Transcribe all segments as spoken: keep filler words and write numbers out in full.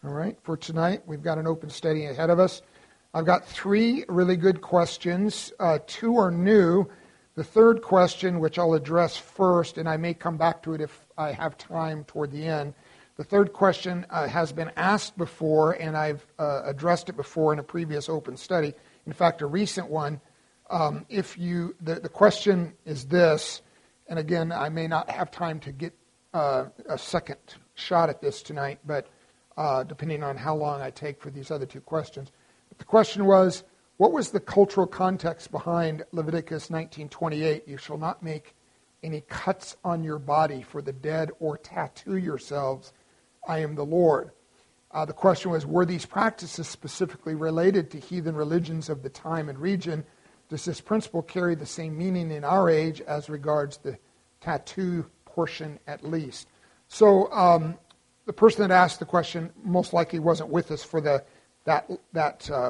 All right, for tonight, we've got an open study ahead of us. I've got three really good questions. Uh, two are new. The third question, which I'll address first, and I may come back to it if I have time toward the end. The third question uh, has been asked before, and I've uh, addressed it before in a previous open study. In fact, a recent one. Um, if you, the, the question is this, and again, I may not have time to get uh, a second shot at this tonight, but uh, depending on how long I take for these other two questions. But the question was, what was the cultural context behind Leviticus nineteen twenty-eight? You shall not make any cuts on your body for the dead or tattoo yourselves. I am the Lord. Uh, the question was, were these practices specifically related to heathen religions of the time and region? Does this principle carry the same meaning in our age as regards the tattoo portion at least? So um, the person that asked the question most likely wasn't with us for the that that uh,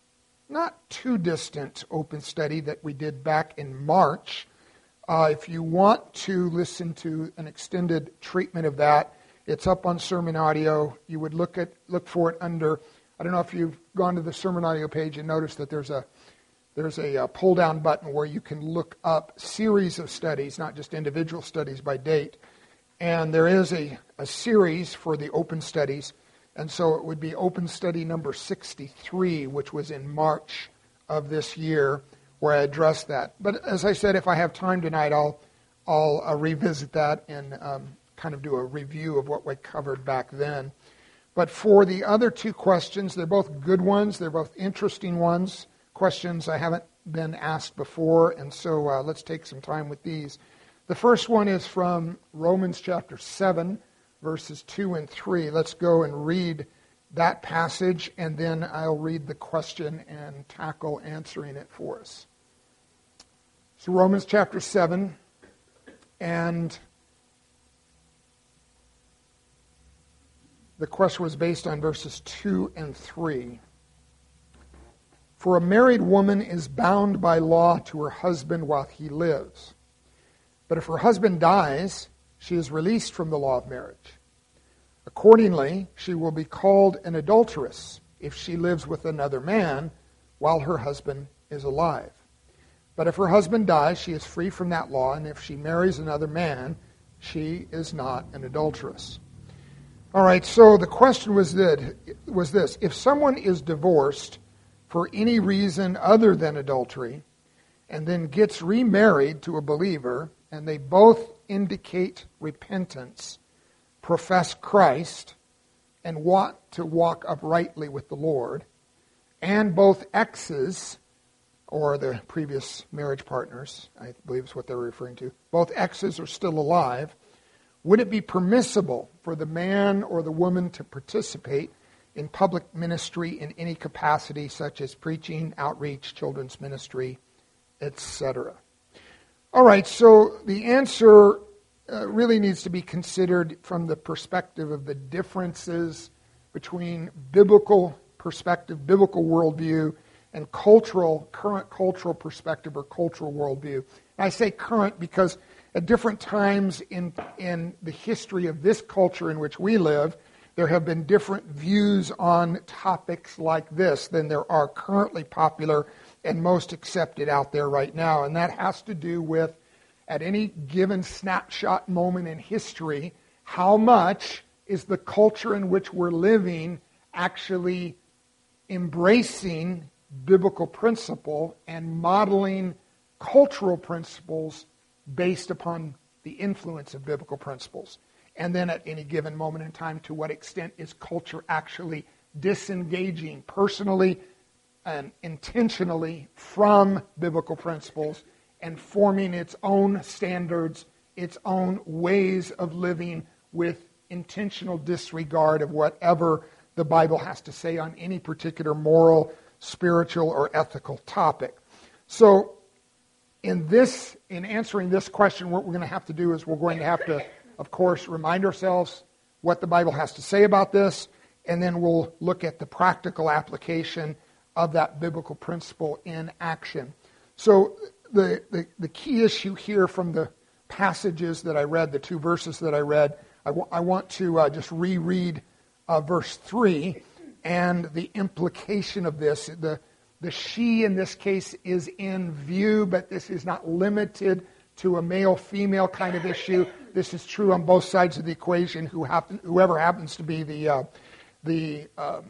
not too distant open study that we did back in March. Uh, if you want to listen to an extended treatment of that, it's up on Sermon Audio. You would look at look for it under. I don't know if you've gone to the Sermon Audio page and noticed that there's a there's a, a pull down button where you can look up series of studies, not just individual studies by date. And there is a, a series for the open studies. And so it would be open study number sixty-three, which was in March of this year, where I addressed that. But as I said, if I have time tonight, I'll I'll uh, revisit that and um, kind of do a review of what we covered back then. But for the other two questions, they're both good ones. They're both interesting ones. Questions I haven't been asked before, and so uh, let's take some time with these. The first one is from Romans chapter seven, verses two and three. Let's go and read that passage, and then I'll read the question and tackle answering it for us. So Romans chapter seven, and the question was based on verses two and three. For a married woman is bound by law to her husband while he lives. But if her husband dies, she is released from the law of marriage. Accordingly, she will be called an adulteress if she lives with another man while her husband is alive. But if her husband dies, she is free from that law, and if she marries another man, she is not an adulteress. All right, so the question was that, was this. If someone is divorced for any reason other than adultery, and then gets remarried to a believer, and they both indicate repentance, profess Christ, and want to walk uprightly with the Lord, and both exes, or the previous marriage partners, I believe is what they're referring to, both exes are still alive, would it be permissible for the man or the woman to participate in public ministry in any capacity, such as preaching, outreach, children's ministry, et cetera? All right, so the answer uh, really needs to be considered from the perspective of the differences between biblical perspective, biblical worldview, and cultural, current cultural perspective or cultural worldview. And I say current because at different times in, in the history of this culture in which we live, there have been different views on topics like this than there are currently popular and most accepted out there right now. And that has to do with, at any given snapshot moment in history, how much is the culture in which we're living actually embracing biblical principle and modeling cultural principles based upon the influence of biblical principles. And then at any given moment in time, to what extent is culture actually disengaging personally and intentionally from biblical principles and forming its own standards, its own ways of living with intentional disregard of whatever the Bible has to say on any particular moral, spiritual, or ethical topic. So in this, in answering this question, what we're going to have to do is we're going to have to, of course, remind ourselves what the Bible has to say about this, and then we'll look at the practical application of that biblical principle in action. So the, the, the key issue here from the passages that I read, the two verses that I read, I, w- I want to uh, just reread uh, verse three and the implication of this. The, the she in this case is in view, but this is not limited to a male-female kind of issue. This is true on both sides of the equation, who happen, whoever happens to be the, uh, the, uh,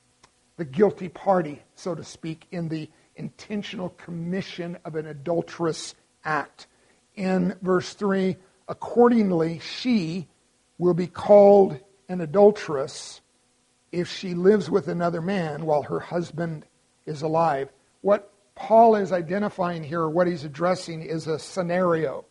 the guilty party, so to speak, in the intentional commission of an adulterous act. In verse three, accordingly, she will be called an adulteress if she lives with another man while her husband is alive. What Paul is identifying here, what he's addressing, is a scenario.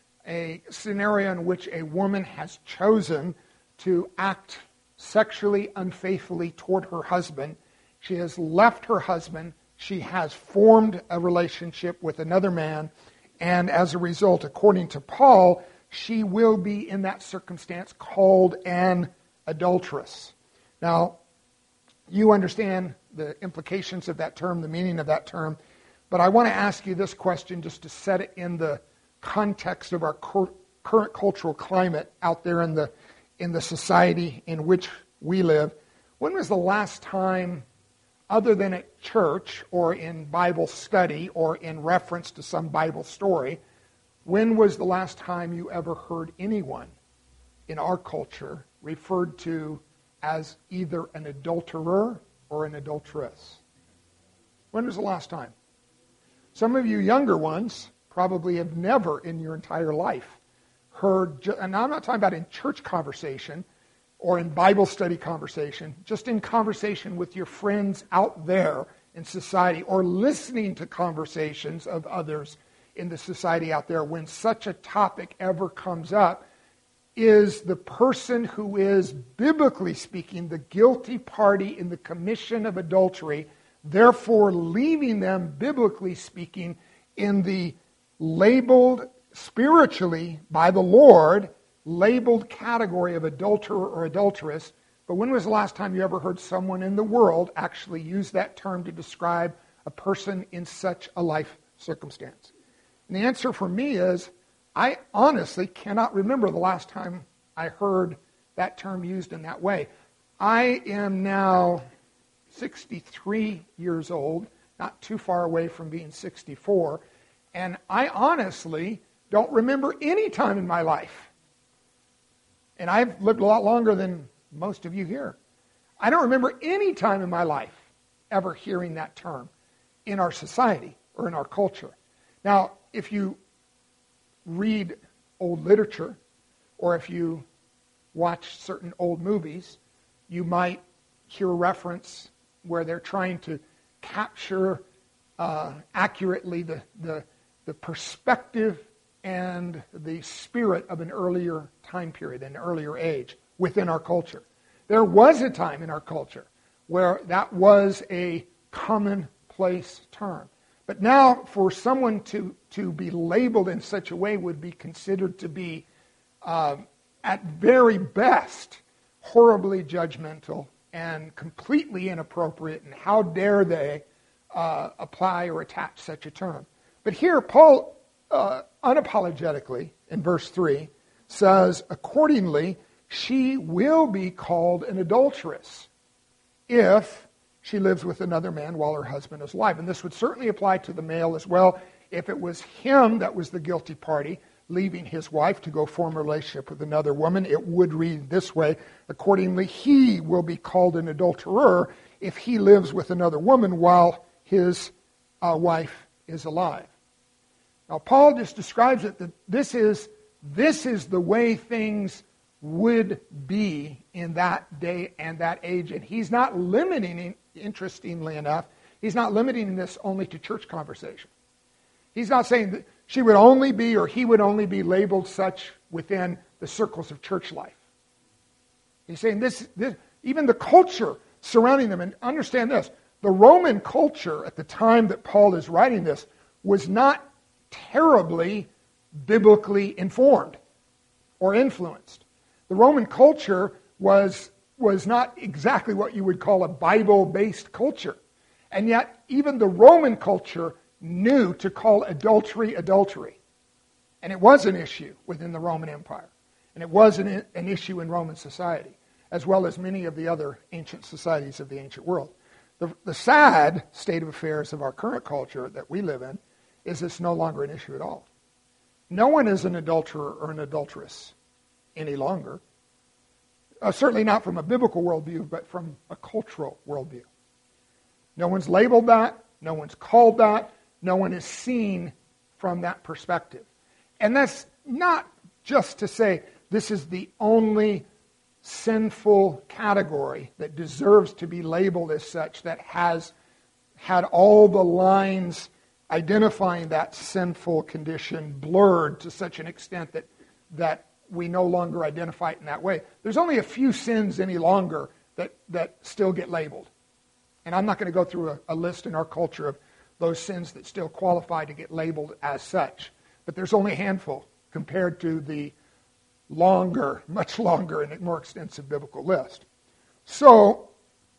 A scenario in which a woman has chosen to act sexually unfaithfully toward her husband. She has left her husband. She has formed a relationship with another man. And as a result, according to Paul, she will be in that circumstance called an adulteress. Now, you understand the implications of that term, the meaning of that term, but I want to ask you this question just to set it in the context of our cur- current cultural climate out there in the in the society in which we live. When was the last time, other than at church or in Bible study or in reference to some Bible story, when was the last time you ever heard anyone in our culture referred to as either an adulterer or an adulteress? When was the last time? Some of you younger ones probably have never in your entire life heard, and I'm not talking about in church conversation or in Bible study conversation, just in conversation with your friends out there in society or listening to conversations of others in the society out there, when such a topic ever comes up, is the person who is, biblically speaking, the guilty party in the commission of adultery, therefore leaving them, biblically speaking, in the labeled, spiritually, by the Lord, labeled category of adulterer or adulteress. But when was the last time you ever heard someone in the world actually use that term to describe a person in such a life circumstance? And the answer for me is, I honestly cannot remember the last time I heard that term used in that way. I am now sixty-three years old, not too far away from being sixty-four, and I honestly don't remember any time in my life, and I've lived a lot longer than most of you here, I don't remember any time in my life ever hearing that term in our society or in our culture. Now, if you read old literature, or if you watch certain old movies, you might hear a reference where they're trying to capture uh, accurately the, the, the perspective and the spirit of an earlier time period, an earlier age within our culture. There was a time in our culture where that was a commonplace term. But now, for someone to, to be labeled in such a way would be considered to be, uh, at very best, horribly judgmental and completely inappropriate, and how dare they uh, apply or attach such a term. But here, Paul, uh, unapologetically, in verse three, says, accordingly, she will be called an adulteress if she lives with another man while her husband is alive. And this would certainly apply to the male as well. If it was him that was the guilty party, leaving his wife to go form a relationship with another woman, it would read this way, accordingly, he will be called an adulterer if he lives with another woman while his uh, wife is alive. Now, Paul just describes it that this is, this is the way things would be in that day and that age. And he's not limiting, interestingly enough, he's not limiting this only to church conversation. He's not saying that she would only be or he would only be labeled such within the circles of church life. He's saying this, this even the culture surrounding them, and understand this, the Roman culture at the time that Paul is writing this was not terribly biblically informed or influenced. The Roman culture was, was not exactly what you would call a Bible-based culture. And yet, even the Roman culture knew to call adultery adultery. And it was an issue within the Roman Empire. And it was an, an issue in Roman society. as well as many of the other ancient societies of the ancient world. The, the sad state of affairs of our current culture that we live in is it's no longer an issue at all. No one is an adulterer or an adulteress any longer. Uh, certainly not from a biblical worldview, but from a cultural worldview. No one's labeled that. No one's called that. No one is seen from that perspective. And that's not just to say this is the only sinful category that deserves to be labeled as such, that has had all the lines identifying that sinful condition blurred to such an extent that that we no longer identify it in that way. There's only a few sins any longer that, that still get labeled. And I'm not going to go through a, a list in our culture of those sins that still qualify to get labeled as such. But there's only a handful compared to the longer, much longer and more extensive biblical list. So,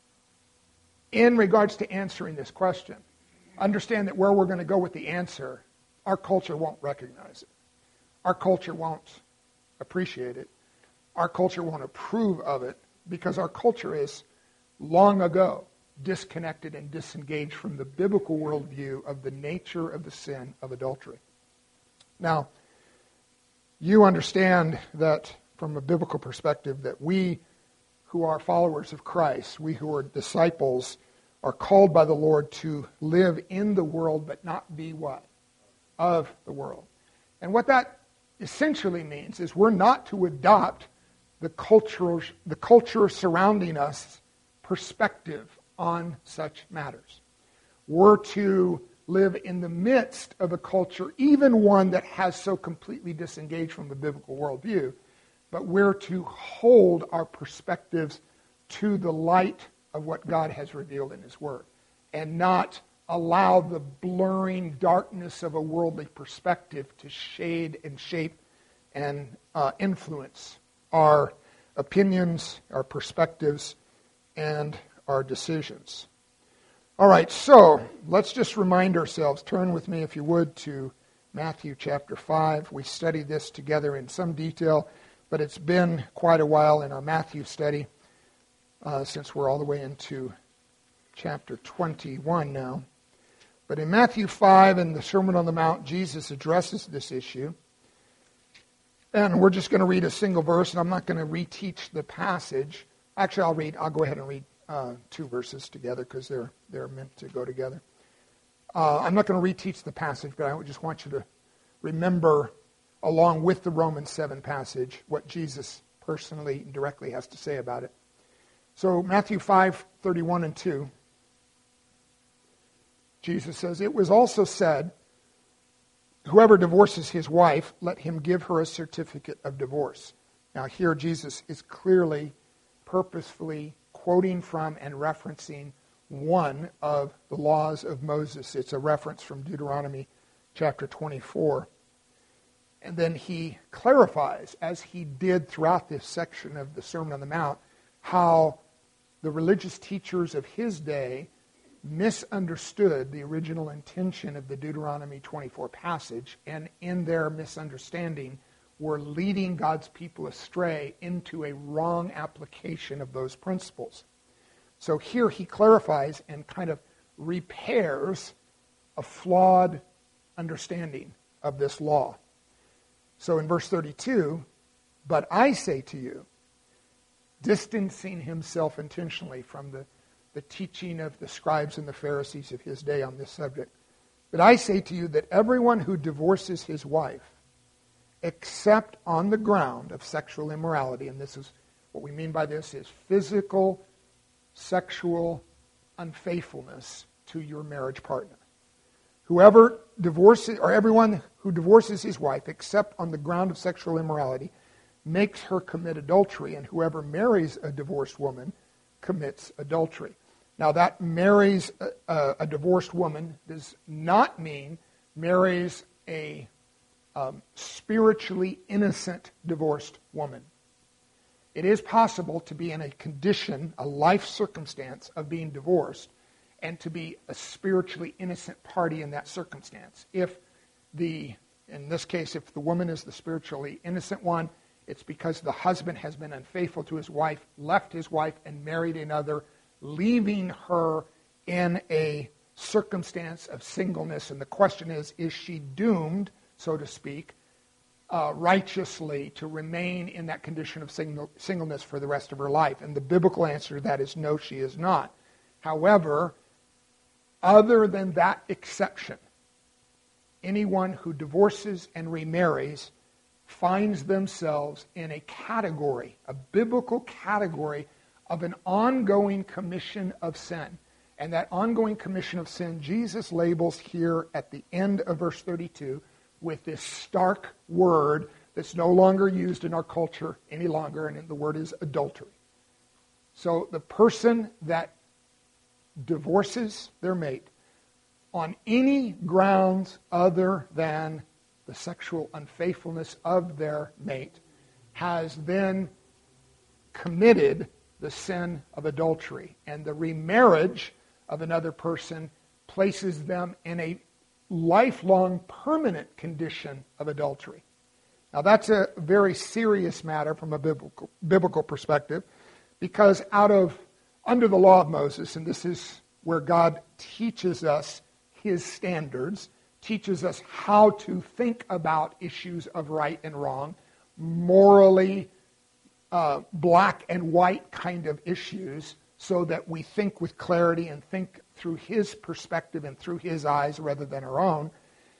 in regards to answering this question, understand that where we're going to go with the answer, our culture won't recognize it. Our culture won't appreciate it. Our culture won't approve of it because our culture is long ago disconnected and disengaged from the biblical worldview of the nature of the sin of adultery. Now, you understand that from a biblical perspective that we who are followers of Christ, we who are disciples, are called by the Lord to live in the world but not be what? Of the world. And what that essentially means is we're not to adopt the culture, the culture surrounding us perspective on such matters. We're to live in the midst of a culture, even one that has so completely disengaged from the biblical worldview, but we're to hold our perspectives to the light of what God has revealed in His Word, and not allow the blurring darkness of a worldly perspective to shade and shape and uh, influence our opinions, our perspectives, and our decisions. All right, so let's just remind ourselves. Turn with me, if you would, to Matthew chapter five. We studied this together in some detail, but it's been quite a while in our Matthew study uh, since we're all the way into chapter twenty-one now. But in Matthew five, in the Sermon on the Mount, Jesus addresses this issue. And we're just going to read a single verse, and I'm not going to reteach the passage. Actually, I'll read. I'll go ahead and read uh, two verses together because they're they're meant to go together. Uh, I'm not going to reteach the passage, but I just want you to remember, along with the Romans seven passage, what Jesus personally and directly has to say about it. So Matthew five, thirty-one and two, Jesus says, "It was also said, whoever divorces his wife, let him give her a certificate of divorce." Now here Jesus is clearly, purposefully quoting from and referencing one of the laws of Moses. It's a reference from Deuteronomy chapter twenty-four. And then he clarifies, as he did throughout this section of the Sermon on the Mount, how the religious teachers of his day misunderstood the original intention of the Deuteronomy twenty-four passage, and in their misunderstanding were leading God's people astray into a wrong application of those principles. So here he clarifies and kind of repairs a flawed understanding of this law. So in verse thirty-two, "But I say to you," distancing himself intentionally from the, the teaching of the scribes and the Pharisees of his day on this subject, "But I say to you that everyone who divorces his wife, except on the ground of sexual immorality," and this is what we mean by this, is physical, sexual unfaithfulness to your marriage partner. Whoever divorces, or everyone who divorces his wife, except on the ground of sexual immorality, makes her commit adultery, and whoever marries a divorced woman commits adultery. Now that marries a, a, a divorced woman does not mean marries a um, spiritually innocent divorced woman. It is possible to be in a condition, a life circumstance of being divorced, and to be a spiritually innocent party in that circumstance. If the, in this case, if the woman is the spiritually innocent one, It's because the husband has been unfaithful to his wife, left his wife, and married another, leaving her in a circumstance of singleness. And the question is, is she doomed, so to speak, uh, righteously to remain in that condition of single, singleness for the rest of her life? And the biblical answer to that is no, she is not. However, other than that exception, anyone who divorces and remarries finds themselves in a category, a biblical category of an ongoing commission of sin. And that ongoing commission of sin, Jesus labels here at the end of verse thirty-two with this stark word that's no longer used in our culture any longer, and the word is adultery. So the person that divorces their mate on any grounds other than the sexual unfaithfulness of their mate has then committed the sin of adultery. And the remarriage of another person places them in a lifelong, permanent condition of adultery. Now that's a very serious matter from a biblical, biblical perspective, because out of, under the law of Moses, and this is where God teaches us his standards, teaches us how to think about issues of right and wrong, morally uh, black and white kind of issues, so that we think with clarity and think through his perspective and through his eyes rather than our own.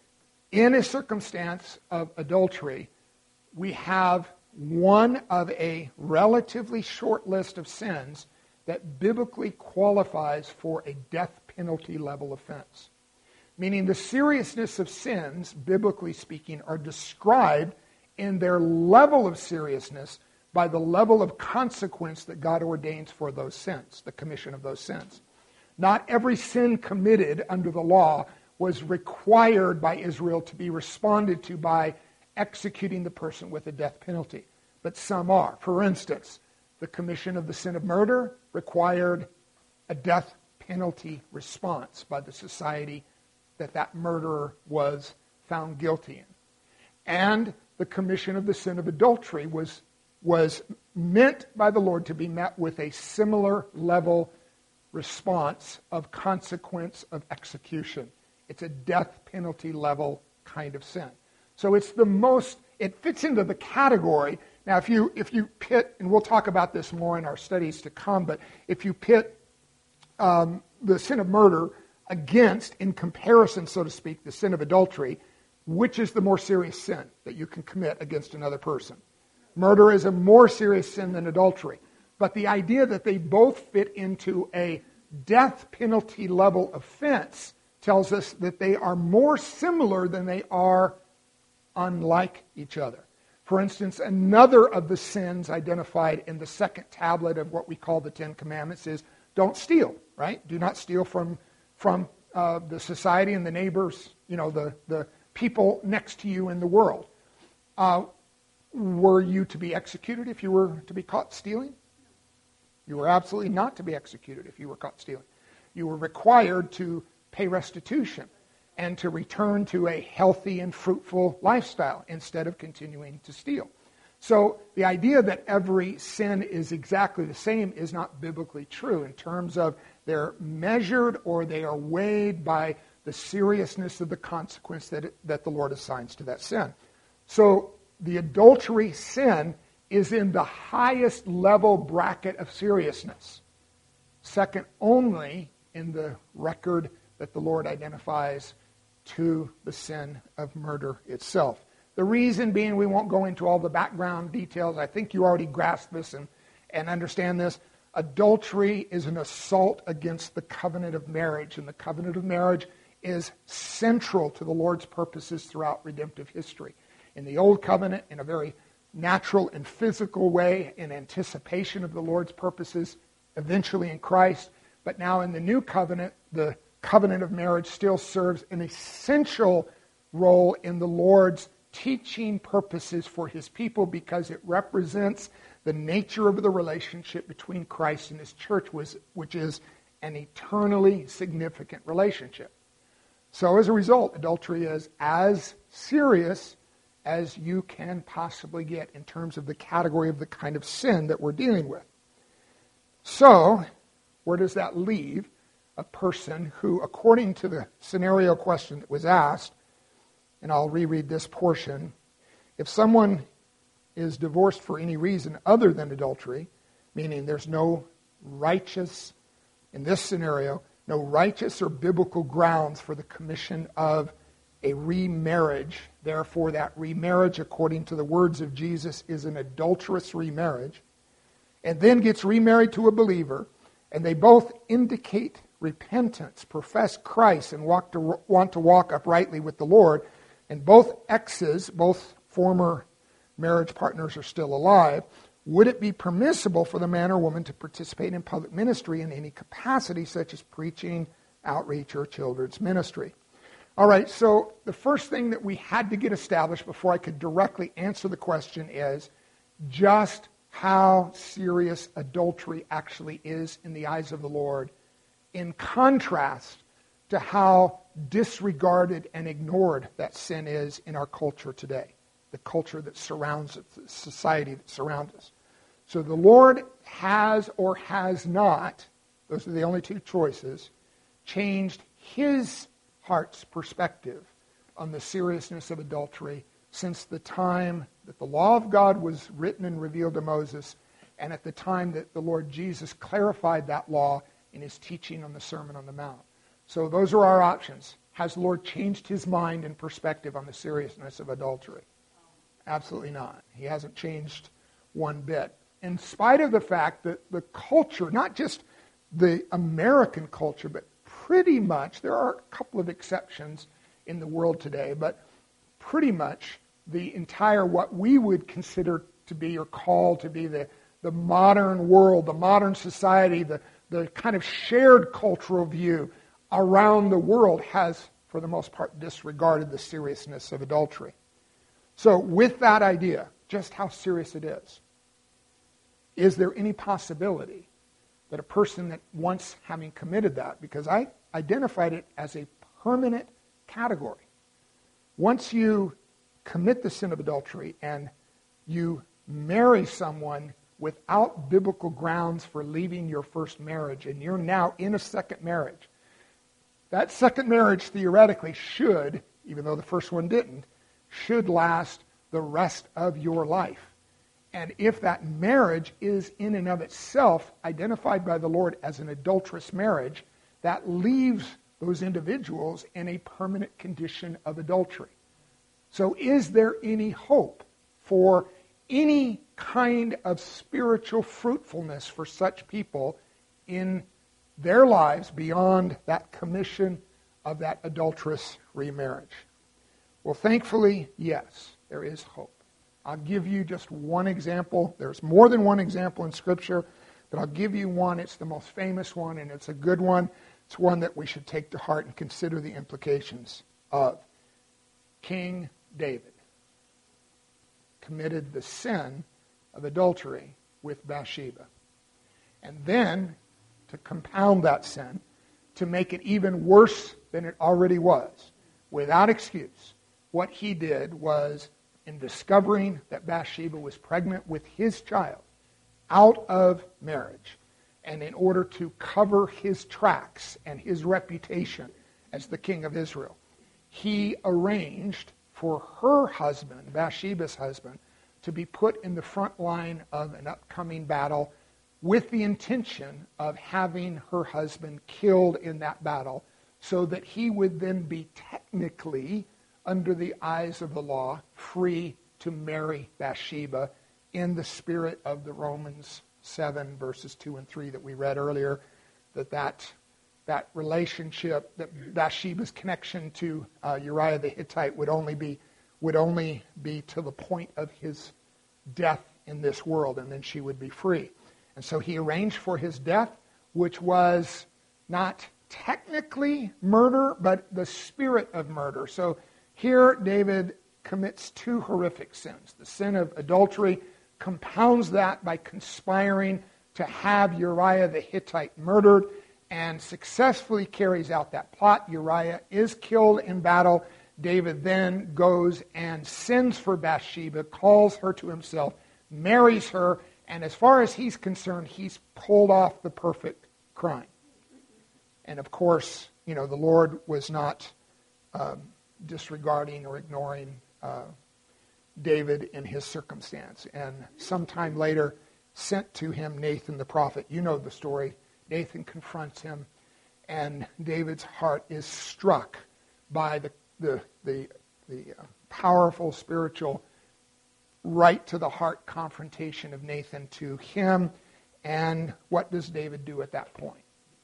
In a circumstance of adultery, we have one of a relatively short list of sins that biblically qualifies for a death penalty level offense. Meaning the seriousness of sins, biblically speaking, are described in their level of seriousness by the level of consequence that God ordains for those sins, the commission of those sins. Not every sin committed under the law was required by Israel to be responded to by executing the person with a death penalty, but some are. For instance, the commission of the sin of murder required a death penalty response by the society that that murderer was found guilty in. And the commission of the sin of adultery was, was meant by the Lord to be met with a similar level response of consequence of execution. It's a death penalty level kind of sin. So it's the most, it fits into the category. Now if you if you pit, and we'll talk about this more in our studies to come, but if you pit um, the sin of murder against, in comparison, so to speak, the sin of adultery, which is the more serious sin that you can commit against another person? Murder is a more serious sin than adultery. But the idea that they both fit into a death penalty level offense tells us that they are more similar than they are unlike each other. For instance, another of the sins identified in the second tablet of what we call the Ten Commandments is don't steal, right? Do not steal from from uh, the society and the neighbors, you know, the, the people next to you in the world. Uh, were you to be executed if you were to be caught stealing? You were absolutely not to be executed if you were caught stealing. You were required to pay restitution and to return to a healthy and fruitful lifestyle instead of continuing to steal. So the idea that every sin is exactly the same is not biblically true in terms of they're measured or they are weighed by the seriousness of the consequence that, it, that the Lord assigns to that sin. So the adultery sin is in the highest level bracket of seriousness, second only in the record that the Lord identifies to the sin of murder itself. The reason being, we won't go into all the background details. I think you already grasp this and, and understand this. Adultery is an assault against the covenant of marriage, and the covenant of marriage is central to the Lord's purposes throughout redemptive history. In the Old Covenant, in a very natural and physical way, in anticipation of the Lord's purposes, eventually in Christ. But now in the New Covenant, the covenant of marriage still serves an essential role in the Lord's teaching purposes for his people, because it represents the nature of the relationship between Christ and his church, which is an eternally significant relationship. So as a result, adultery is as serious as you can possibly get in terms of the category of the kind of sin that we're dealing with. So, where does that leave a person who, according to the scenario question that was asked, and I'll reread this portion, if someone is divorced for any reason other than adultery, meaning there's no righteous, in this scenario, no righteous or biblical grounds for the commission of a remarriage. Therefore, that remarriage, according to the words of Jesus, is an adulterous remarriage, and then gets remarried to a believer, and they both indicate repentance, profess Christ, and walk to, want to walk uprightly with the Lord, and both exes, both former marriage partners are still alive, would it be permissible for the man or woman to participate in public ministry in any capacity, such as preaching, outreach, or children's ministry? All right, so the first thing that we had to get established before I could directly answer the question is just how serious adultery actually is in the eyes of the Lord, in contrast to how disregarded and ignored that sin is in our culture today, the culture that surrounds us, the society that surrounds us. So the Lord has or has not, those are the only two choices, changed his heart's perspective on the seriousness of adultery since the time that the law of God was written and revealed to Moses, and at the time that the Lord Jesus clarified that law in his teaching on the Sermon on the Mount. So those are our options. Has the Lord changed his mind and perspective on the seriousness of adultery? Absolutely not. He hasn't changed one bit. In spite of the fact that the culture, not just the American culture, but pretty much, there are a couple of exceptions in the world today, but pretty much the entire, what we would consider to be or call to be the, the modern world, the modern society, the, the kind of shared cultural view around the world has, for the most part, disregarded the seriousness of adultery. So with that idea, just how serious it is, is there any possibility that a person that once having committed that, because I identified it as a permanent category, once you commit the sin of adultery and you marry someone without biblical grounds for leaving your first marriage, and you're now in a second marriage, that second marriage theoretically should, even though the first one didn't, should last the rest of your life. And if that marriage is in and of itself identified by the Lord as an adulterous marriage, that leaves those individuals in a permanent condition of adultery. So is there any hope for any kind of spiritual fruitfulness for such people in their lives beyond that commission of that adulterous remarriage? Well, thankfully, yes, there is hope. I'll give you just one example. There's more than one example in Scripture, but I'll give you one. It's the most famous one, and it's a good one. It's one that we should take to heart and consider the implications of. King David committed the sin of adultery with Bathsheba. And then, to compound that sin, to make it even worse than it already was, without excuse, what he did was, in discovering that Bathsheba was pregnant with his child out of marriage, and in order to cover his tracks and his reputation as the king of Israel, he arranged for her husband, Bathsheba's husband, to be put in the front line of an upcoming battle with the intention of having her husband killed in that battle so that he would then be technically, under the eyes of the law, free to marry Bathsheba in the spirit of the Romans seven, verses two and three that we read earlier, that that, that relationship, that Bathsheba's connection to uh, Uriah the Hittite would only be would only be to the point of his death in this world, and then she would be free. And so he arranged for his death, which was not technically murder, but the spirit of murder. So here David commits two horrific sins. The sin of adultery compounds that by conspiring to have Uriah the Hittite murdered, and successfully carries out that plot. Uriah is killed in battle, David then goes and sends for Bathsheba, calls her to himself, marries her, and as far as he's concerned, he's pulled off the perfect crime. And of course, you know, the Lord was not um, disregarding or ignoring uh, David in his circumstance. And sometime later, sent to him Nathan the prophet. You know the story. Nathan confronts him, and David's heart is struck by the the the, the uh, powerful spiritual right to the heart confrontation of Nathan to him. And what does David do at that point?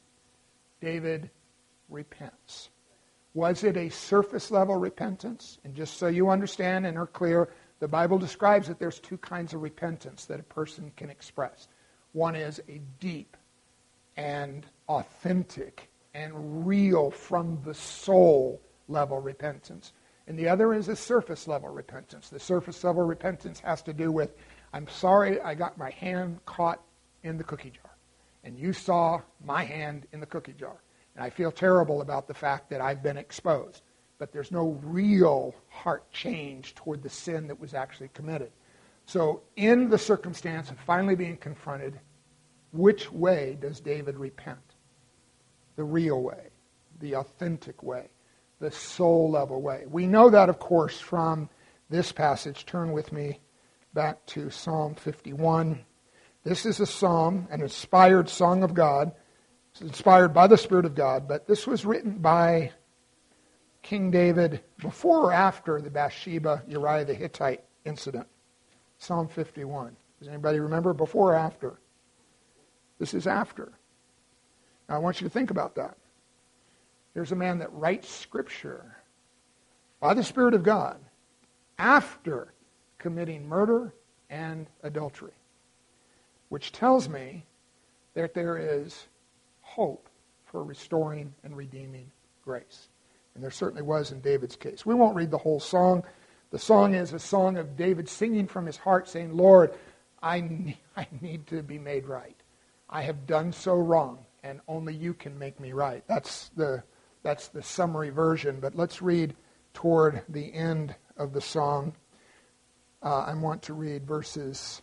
David repents. Was it a surface level repentance? And just so you understand and are clear, the Bible describes that there's two kinds of repentance that a person can express. One is a deep and authentic and real from the soul level repentance. And the other is a surface level repentance. The surface level repentance has to do with, I'm sorry I got my hand caught in the cookie jar. And you saw my hand in the cookie jar. And I feel terrible about the fact that I've been exposed. But there's no real heart change toward the sin that was actually committed. So in the circumstance of finally being confronted, which way does David repent? The real way, the authentic way, the soul level way. We know that, of course, from this passage. Turn with me back to Psalm fifty-one. This is a psalm, an inspired song of God. It's inspired by the Spirit of God, but this was written by King David before or after the Bathsheba, Uriah the Hittite incident. Psalm fifty-one. Does anybody remember before or after? This is after. Now I want you to think about that. There's a man that writes Scripture by the Spirit of God after committing murder and adultery, which tells me that there is hope for restoring and redeeming grace. And there certainly was in David's case. We won't read the whole song. The song is a song of David singing from his heart, saying, Lord, I, I need to be made right. I have done so wrong, and only you can make me right. That's the that's the summary version, but let's read toward the end of the song. Uh, I want to read verses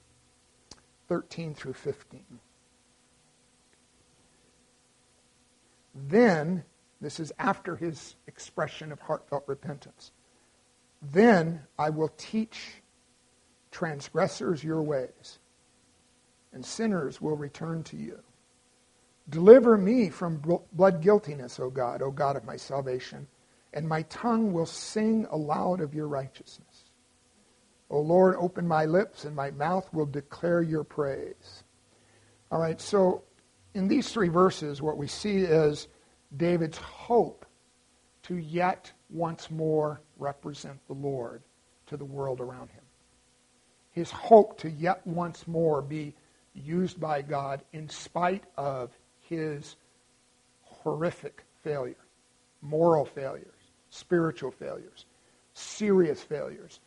thirteen through fifteen. Then, this is after his expression of heartfelt repentance. Then I will teach transgressors your ways, and sinners will return to you. Deliver me from blood guiltiness, O God, O God of my salvation, and my tongue will sing aloud of your righteousness. O Lord, open my lips, and my mouth will declare your praise. All right, so in these three verses, what we see is David's hope to yet once more represent the Lord to the world around him. His hope to yet once more be used by God in spite of his horrific failure, moral failures, spiritual failures, serious failures,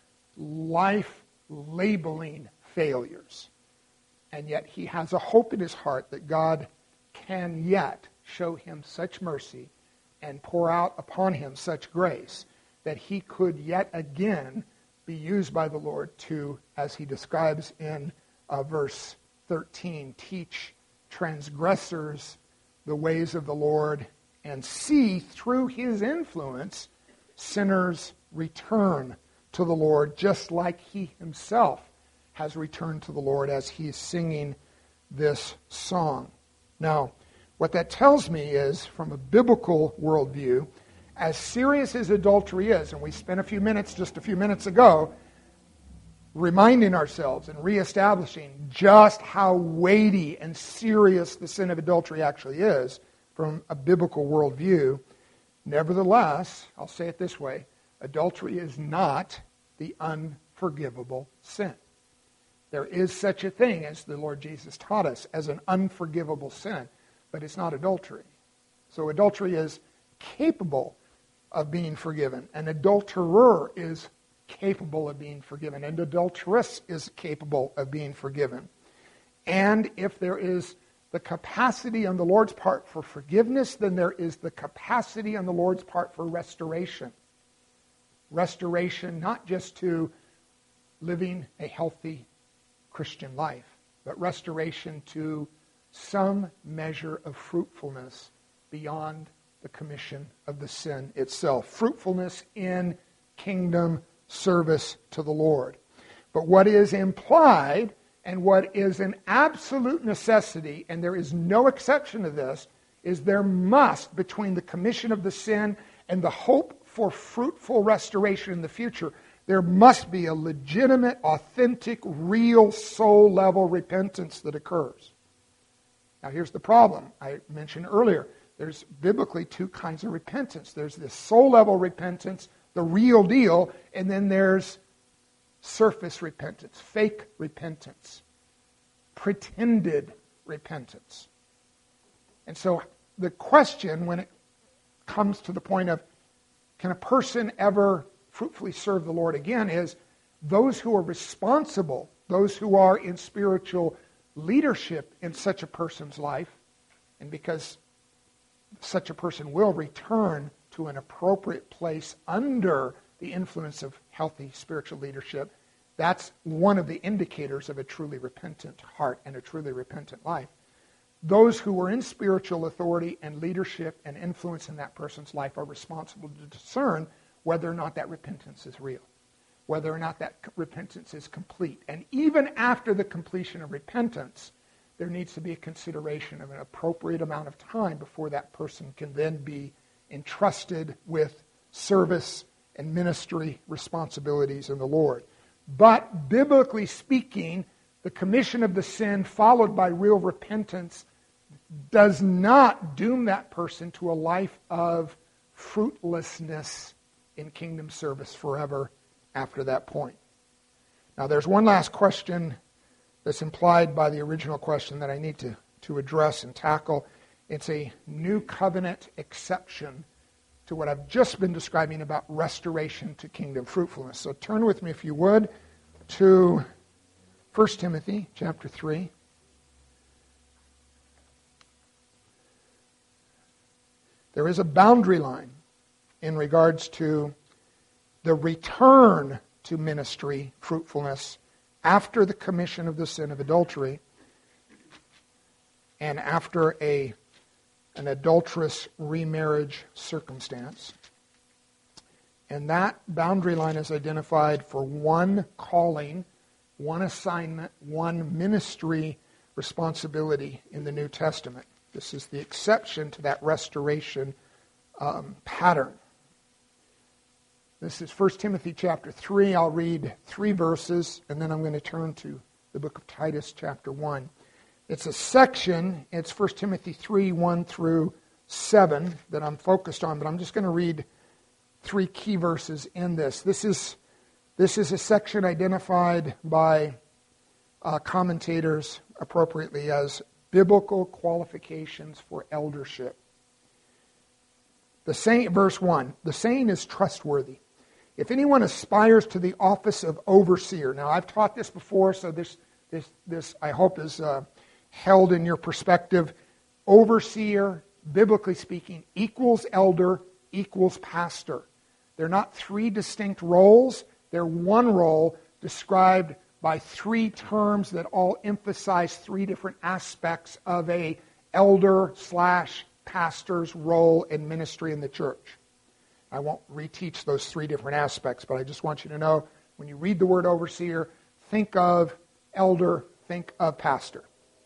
life-labeling failures. And yet he has a hope in his heart that God can yet show him such mercy and pour out upon him such grace that he could yet again be used by the Lord to, as he describes in uh, verse thirteen, teach transgressors the ways of the Lord and see through his influence sinners return to the Lord, just like he himself has returned to the Lord as he's singing this song. Now, what that tells me is, from a biblical worldview, as serious as adultery is, and we spent a few minutes just a few minutes ago reminding ourselves and reestablishing just how weighty and serious the sin of adultery actually is from a biblical worldview, nevertheless, I'll say it this way, adultery is not the unforgivable sin. There is such a thing, as the Lord Jesus taught us, as an unforgivable sin, but it's not adultery. So adultery is capable of being forgiven. An adulterer is capable of being forgiven. An adulteress is capable of being forgiven. And if there is the capacity on the Lord's part for forgiveness, then there is the capacity on the Lord's part for restoration. restoration not just to living a healthy Christian life, but restoration to some measure of fruitfulness beyond the commission of the sin itself. Fruitfulness in kingdom service to the Lord. But what is implied and what is an absolute necessity, and there is no exception to this, is there must, between the commission of the sin and the hope for fruitful restoration in the future, there must be a legitimate, authentic, real, soul-level repentance that occurs. Now here's the problem. I mentioned earlier, there's biblically two kinds of repentance. There's this soul-level repentance, the real deal, and then there's surface repentance, fake repentance, pretended repentance. And so the question, when it comes to the point of can a person ever fruitfully serve the Lord again, is those who are responsible, those who are in spiritual leadership in such a person's life, and because such a person will return to an appropriate place under the influence of healthy spiritual leadership, that's one of the indicators of a truly repentant heart and a truly repentant life. Those who are in spiritual authority and leadership and influence in that person's life are responsible to discern whether or not that repentance is real, whether or not that repentance is complete. And even after the completion of repentance, there needs to be a consideration of an appropriate amount of time before that person can then be entrusted with service and ministry responsibilities in the Lord. But biblically speaking, the commission of the sin followed by real repentance does not doom that person to a life of fruitlessness in kingdom service forever after that point. Now there's one last question that's implied by the original question that I need to, to address and tackle. It's a new covenant exception to what I've just been describing about restoration to kingdom fruitfulness. So turn with me, if you would, to First Timothy chapter three. There is a boundary line in regards to the return to ministry fruitfulness after the commission of the sin of adultery and after a an adulterous remarriage circumstance. And that boundary line is identified for one calling, one assignment, one ministry responsibility in the New Testament. This is the exception to that restoration um, pattern. This is First Timothy chapter three. I'll read three verses, and then I'm going to turn to the book of Titus chapter one. It's a section, it's First Timothy three, one through seven that I'm focused on, but I'm just going to read three key verses in this. This is, this is a section identified by uh, commentators appropriately as biblical qualifications for eldership. The saying, verse one, the saying is trustworthy. If anyone aspires to the office of overseer, now I've taught this before, so this this this I hope is uh, held in your perspective. Overseer, biblically speaking, equals elder, equals pastor. They're not three distinct roles. They're one role described by three terms that all emphasize three different aspects of a elder slash pastor's role in ministry in the church. I won't reteach those three different aspects, but I just want you to know when you read the word overseer, think of elder, think of pastor.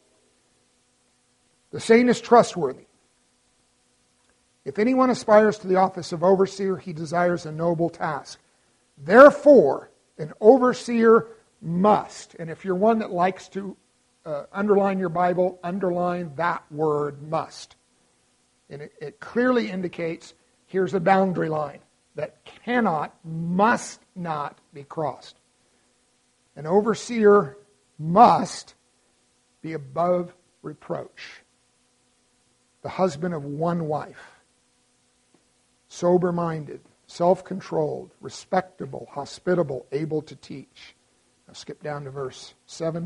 The saying is trustworthy. If anyone aspires to the office of overseer, he desires a noble task. Therefore, an overseer must, and if you're one that likes to uh, underline your Bible, underline that word must. And it, it clearly indicates here's a boundary line that cannot, must not be crossed. An overseer must be above reproach, the husband of one wife, sober-minded, self-controlled, respectable, hospitable, able to teach. Now skip down to verse seven.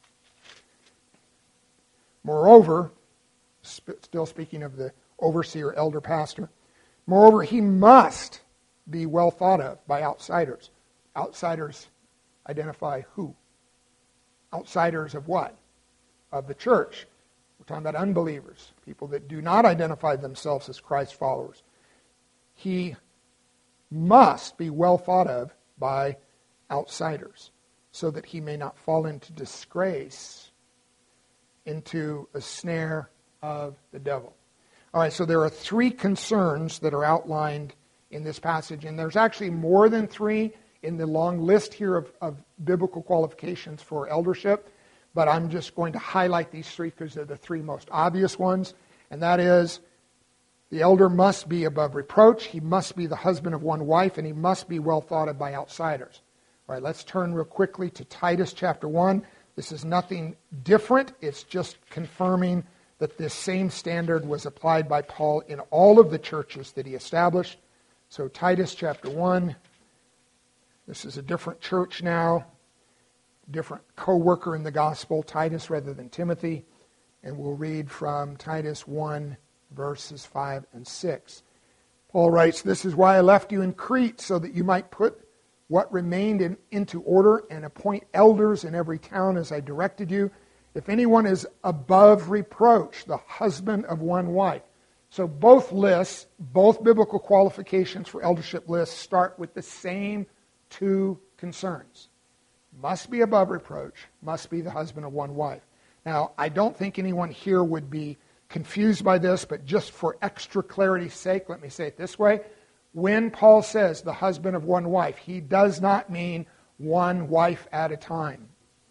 Moreover, still speaking of the overseer, elder, pastor, moreover, he must be well thought of by outsiders. Outsiders identify who? Outsiders of what? Of the church. We're talking about unbelievers, people that do not identify themselves as Christ followers. He must be well thought of by outsiders so that he may not fall into disgrace, into a snare of the devil. All right, so there are three concerns that are outlined in this passage, and there's actually more than three in the long list here of, of biblical qualifications for eldership, but I'm just going to highlight these three because they're the three most obvious ones, and that is the elder must be above reproach, he must be the husband of one wife, and he must be well thought of by outsiders. All right, let's turn real quickly to Titus chapter one. This is nothing different. It's just confirming that this same standard was applied by Paul in all of the churches that he established. So Titus chapter one, this is a different church now, different co-worker in the gospel, Titus rather than Timothy. And we'll read from Titus one, verses five and six. Paul writes, "This is why I left you in Crete, so that you might put what remained in, into order and appoint elders in every town as I directed you. If anyone is above reproach, the husband of one wife." So both lists, both biblical qualifications for eldership lists start with the same two concerns. Must be above reproach, must be the husband of one wife. Now, I don't think anyone here would be confused by this, but just for extra clarity's sake, let me say it this way. When Paul says the husband of one wife, he does not mean one wife at a time.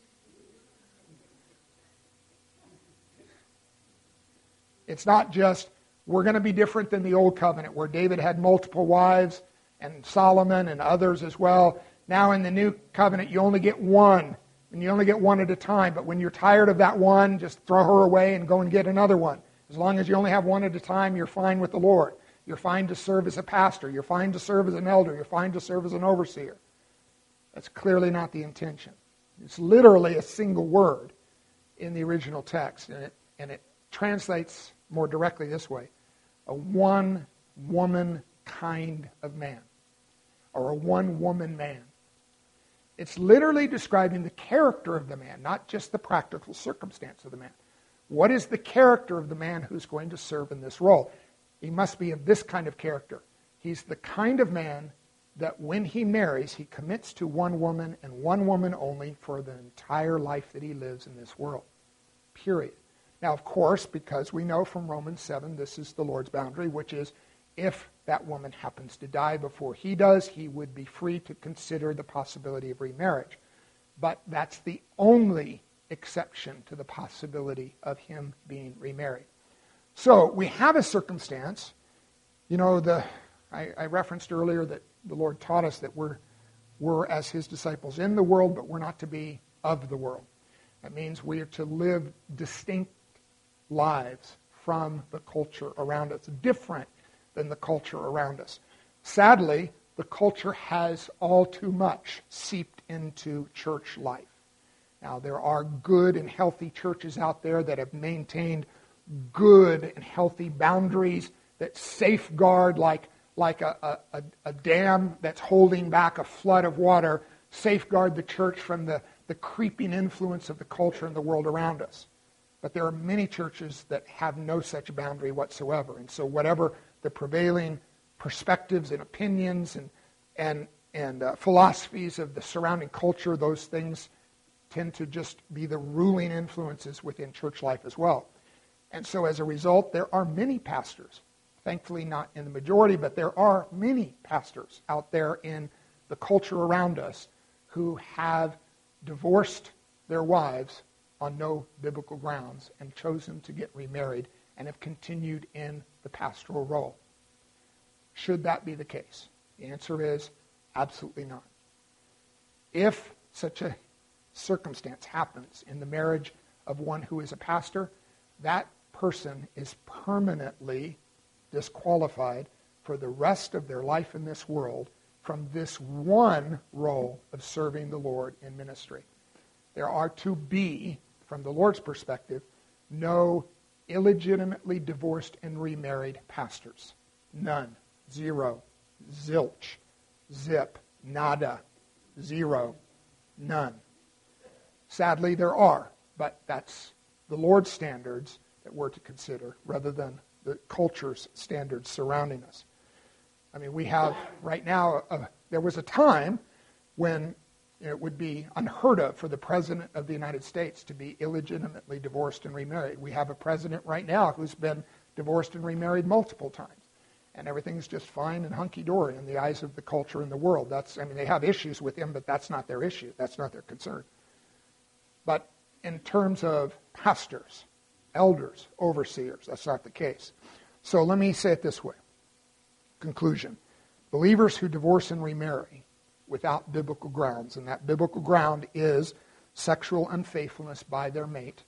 It's not just, we're going to be different than the old covenant where David had multiple wives and Solomon and others as well. Now in the new covenant, you only get one, and you only get one at a time. But when you're tired of that one, just throw her away and go and get another one. As long as you only have one at a time, you're fine with the Lord. You're fine to serve as a pastor. You're fine to serve as an elder. You're fine to serve as an overseer. That's clearly not the intention. It's literally a single word in the original text, and it, and it translates more directly this way: a one-woman kind of man, or a one-woman man. It's literally describing the character of the man, not just the practical circumstance of the man. What is the character of the man who's going to serve in this role? He must be of this kind of character. He's the kind of man that when he marries, he commits to one woman and one woman only for the entire life that he lives in this world. Period. Now, of course, because we know from Romans seven, this is the Lord's boundary, which is if that woman happens to die before he does, he would be free to consider the possibility of remarriage. But that's the only exception to the possibility of him being remarried. So we have a circumstance, you know, the I, I referenced earlier that the Lord taught us that we're, we're as his disciples in the world, but we're not to be of the world. That means we are to live distinct lives from the culture around us, different than the culture around us. Sadly, the culture has all too much seeped into church life. Now, there are good and healthy churches out there that have maintained good and healthy boundaries that safeguard, like, like a, a, a dam that's holding back a flood of water, safeguard the church from the, the creeping influence of the culture and the world around us. But there are many churches that have no such boundary whatsoever. And so whatever the prevailing perspectives and opinions and, and, and uh, philosophies of the surrounding culture, those things tend to just be the ruling influences within church life as well. And so as a result, there are many pastors, thankfully not in the majority, but there are many pastors out there in the culture around us who have divorced their wives on no biblical grounds and chosen to get remarried and have continued in the pastoral role. Should that be the case? The answer is absolutely not. If such a circumstance happens in the marriage of one who is a pastor, that person is permanently disqualified for the rest of their life in this world from this one role of serving the Lord in ministry. There are to be, from the Lord's perspective, no illegitimately divorced and remarried pastors. None. Zero. Zilch. Zip. Nada. Zero. None. Sadly, there are, but that's the Lord's standards that we're to consider rather than the culture's standards surrounding us. I mean, we have right now, uh, there was a time when it would be unheard of for the President of the United States to be illegitimately divorced and remarried. We have a president right now who's been divorced and remarried multiple times. And everything's just fine and hunky-dory in the eyes of the culture and the world. That's, I mean, they have issues with him, but that's not their issue. That's not their concern. But in terms of pastors, elders, overseers, that's not the case. So let me say it this way. Conclusion. Believers who divorce and remarry without biblical grounds, and that biblical ground is sexual unfaithfulness by their mate,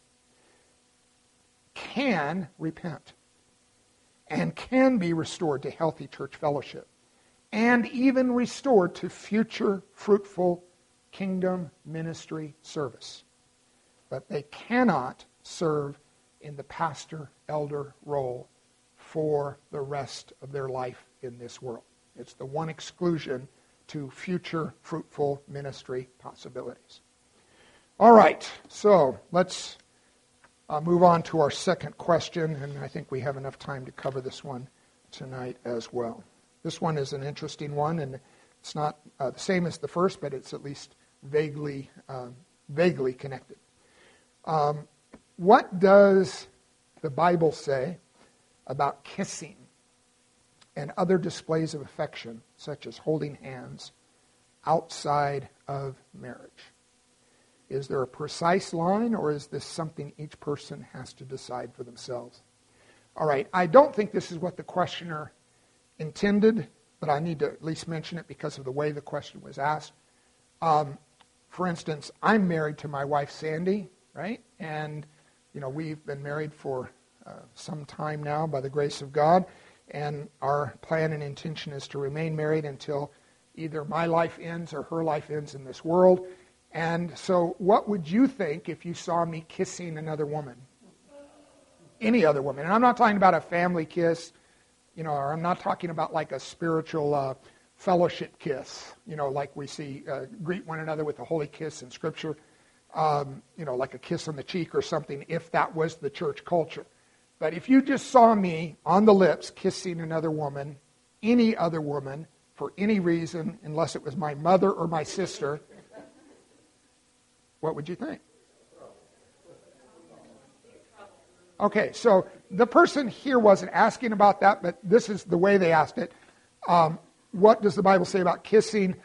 can repent and can be restored to healthy church fellowship and even restored to future fruitful kingdom ministry service. But they cannot serve in the pastor-elder role for the rest of their life in this world. It's the one exclusion to future fruitful ministry possibilities. All right, so let's uh, move on to our second question, and I think we have enough time to cover this one tonight as well. This one is an interesting one, and it's not uh, the same as the first, but it's at least vaguely, uh, vaguely connected. Um, what does the Bible say about kissing and other displays of affection, such as holding hands, outside of marriage? Is there a precise line, or is this something each person has to decide for themselves? All right, I don't think this is what the questioner intended, but I need to at least mention it because of the way the question was asked. Um, for instance, I'm married to my wife, Sandy, right? And, you know, we've been married for uh, some time now by the grace of God. And our plan and intention is to remain married until either my life ends or her life ends in this world. And so what would you think if you saw me kissing another woman? Any other woman. And I'm not talking about a family kiss, you know, or I'm not talking about like a spiritual uh, fellowship kiss, you know, like we see uh, greet one another with a holy kiss in Scripture, um, you know, like a kiss on the cheek or something, if that was the church culture. But if you just saw me on the lips kissing another woman, any other woman, for any reason, unless it was my mother or my sister, what would you think? Okay, so the person here wasn't asking about that, but this is the way they asked it. Um, what does the Bible say about kissing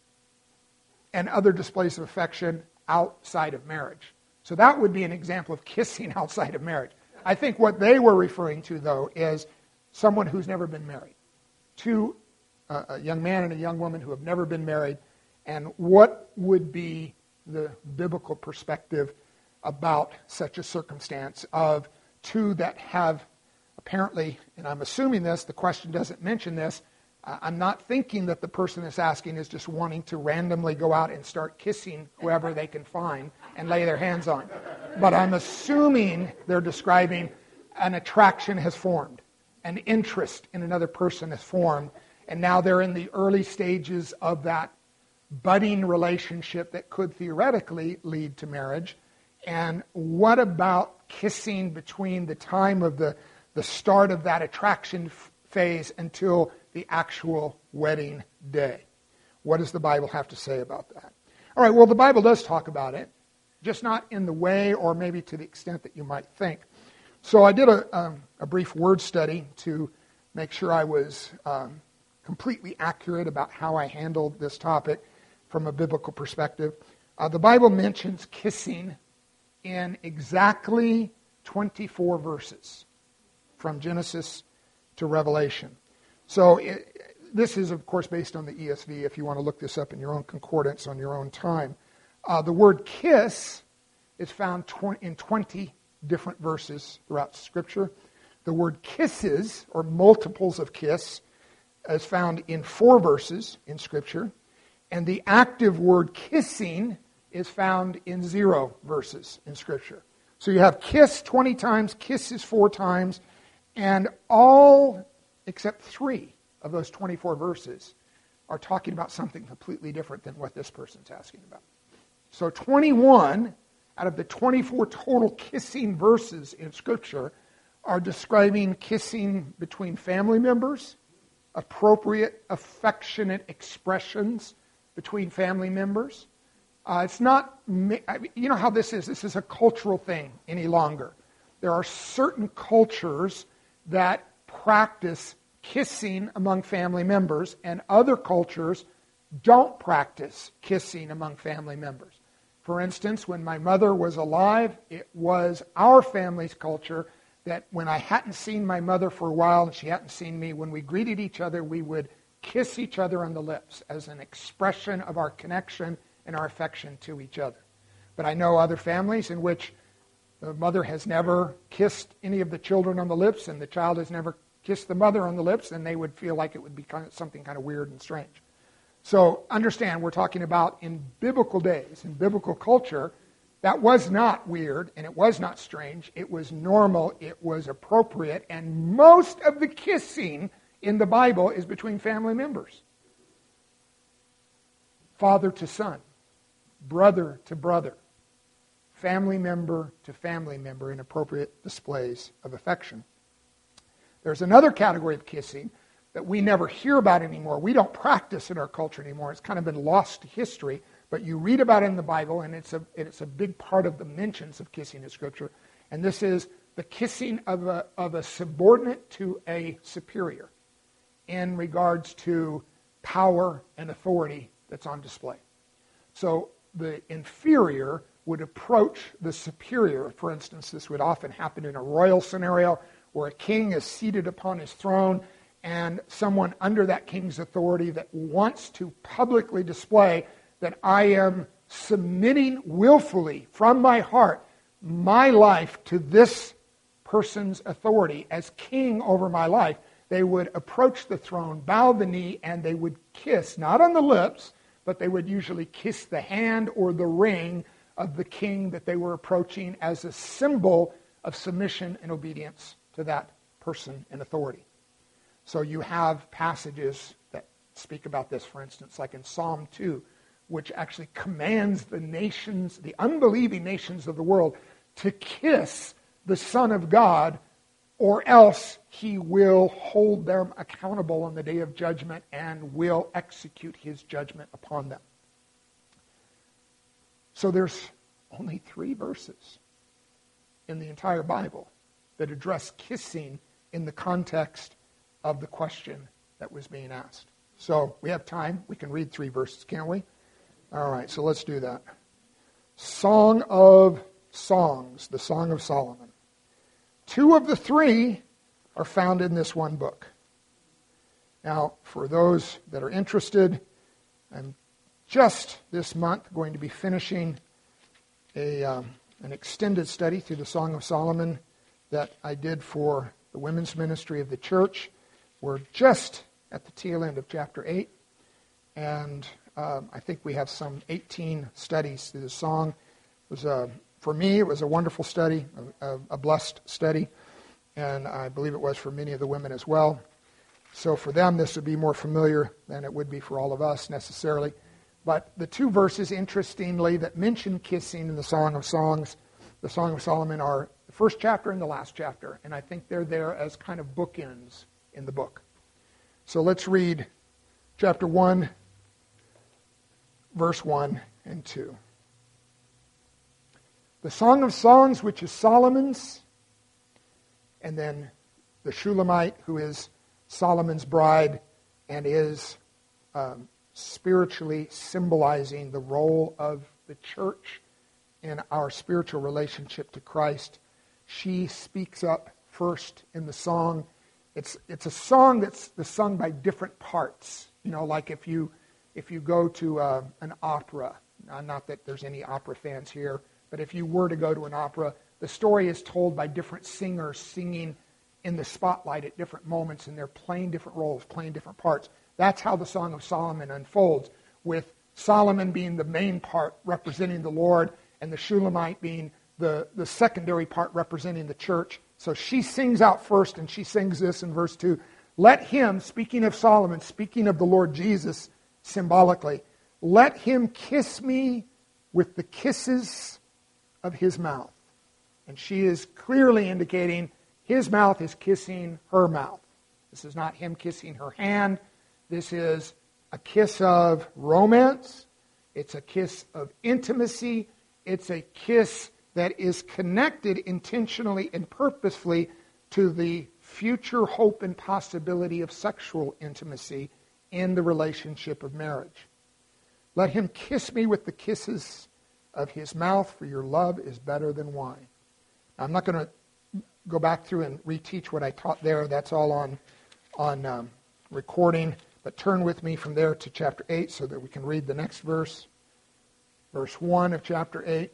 and other displays of affection outside of marriage? So that would be an example of kissing outside of marriage. I think what they were referring to, though, is someone who's never been married. Two, uh, a young man and a young woman who have never been married, and what would be the biblical perspective about such a circumstance of two that have apparently, and I'm assuming this, the question doesn't mention this, uh, I'm not thinking that the person that's asking is just wanting to randomly go out and start kissing whoever they can find and lay their hands on. But I'm assuming they're describing an attraction has formed, an interest in another person has formed, and now they're in the early stages of that budding relationship that could theoretically lead to marriage. And what about kissing between the time of the, the start of that attraction f- phase until the actual wedding day? What does the Bible have to say about that? All right, well, the Bible does talk about it, just not in the way or maybe to the extent that you might think. So I did a, um, a brief word study to make sure I was um, completely accurate about how I handled this topic from a biblical perspective. Uh, the Bible mentions kissing in exactly twenty-four verses from Genesis to Revelation. So it, this is, of course, based on the E S V, if you want to look this up in your own concordance on your own time. Uh, the word kiss is found tw- in twenty different verses throughout Scripture. The word kisses, or multiples of kiss, is found in four verses in Scripture. And the active word kissing is found in zero verses in Scripture. So you have kiss twenty times, kisses four times, and all except three of those twenty-four verses are talking about something completely different than what this person's asking about. So twenty-one out of the twenty-four total kissing verses in Scripture are describing kissing between family members, appropriate, affectionate expressions between family members. Uh, it's not, you know how this is. This is a cultural thing any longer. There are certain cultures that practice kissing among family members, and other cultures don't practice kissing among family members. For instance, when my mother was alive, it was our family's culture that when I hadn't seen my mother for a while and she hadn't seen me, when we greeted each other, we would kiss each other on the lips as an expression of our connection and our affection to each other. But I know other families in which the mother has never kissed any of the children on the lips and the child has never kissed the mother on the lips, and they would feel like it would be kind of something kind of weird and strange. So understand, we're talking about in biblical days, in biblical culture, that was not weird and it was not strange. It was normal, it was appropriate, and most of the kissing in the Bible is between family members. Father to son, brother to brother, family member to family member in appropriate displays of affection. There's another category of kissing that we never hear about anymore. We don't practice in our culture anymore. It's kind of been lost to history, but you read about it in the Bible, and it's a, it's a big part of the mentions of kissing in Scripture. And this is the kissing of a, of a subordinate to a superior in regards to power and authority that's on display. So the inferior would approach the superior. For instance, this would often happen in a royal scenario where a king is seated upon his throne and someone under that king's authority that wants to publicly display that I am submitting willfully from my heart my life to this person's authority as king over my life. They would approach the throne, bow the knee, and they would kiss, not on the lips, but they would usually kiss the hand or the ring of the king that they were approaching as a symbol of submission and obedience to that person in authority. So you have passages that speak about this, for instance, like in Psalm two, which actually commands the nations, the unbelieving nations of the world, to kiss the Son of God, or else he will hold them accountable on the day of judgment and will execute his judgment upon them. So there's only three verses in the entire Bible that address kissing in the context of the question that was being asked. So we have time. We can read three verses, can't we? All right, so let's do that. Song of Songs, the Song of Solomon. Two of the three are found in this one book. Now, for those that are interested, I'm just this month going to be finishing a um, an extended study through the Song of Solomon that I did for the women's ministry of the church. We're just at the tail end of chapter eight, and um, I think we have some eighteen studies through the song. It was a, for me, it was a wonderful study, a, a blessed study, and I believe it was for many of the women as well. So for them, this would be more familiar than it would be for all of us necessarily. But the two verses, interestingly, that mention kissing in the Song of Songs, the Song of Solomon, are the first chapter and the last chapter. And I think they're there as kind of bookends in the book. So let's read chapter one, verse one and two. The Song of Songs, which is Solomon's, and then the Shulamite, who is Solomon's bride and is um, spiritually symbolizing the role of the church in our spiritual relationship to Christ. She speaks up first in the song. It's it's a song that's, that's sung by different parts. You know, like if you if you go to uh, an opera, not that there's any opera fans here, but if you were to go to an opera, the story is told by different singers singing in the spotlight at different moments, and they're playing different roles, playing different parts. That's how the Song of Solomon unfolds, with Solomon being the main part representing the Lord, and the Shulamite being the, the secondary part representing the church. So she sings out first, and she sings this in verse two. Let him, speaking of Solomon, speaking of the Lord Jesus, symbolically, let him kiss me with the kisses of his mouth. And she is clearly indicating his mouth is kissing her mouth. This is not him kissing her hand. This is a kiss of romance. It's a kiss of intimacy. It's a kiss that is connected intentionally and purposefully to the future hope and possibility of sexual intimacy in the relationship of marriage. Let him kiss me with the kisses of his mouth, for your love is better than wine. I'm not going to go back through and reteach what I taught there. That's all on, on um, recording. But turn with me from there to chapter eight so that we can read the next verse. Verse one of chapter eight.